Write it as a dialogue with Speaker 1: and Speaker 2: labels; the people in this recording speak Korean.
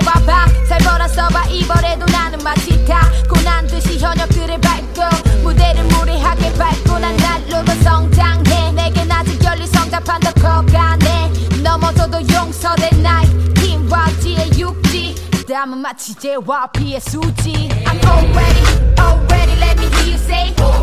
Speaker 1: 봐봐 살벌한 써봐 이번에도 나는 마치 다 고난듯이 현역들을 밟고 무대를 무례하게 밟고 난 날로 더 성장해 내겐 아직 열린 성장판 더 커가네 넘어져도 용서된 나의 힘과 지혜 육지 담은 마치 JYP의 수지 I'm already let me hear you say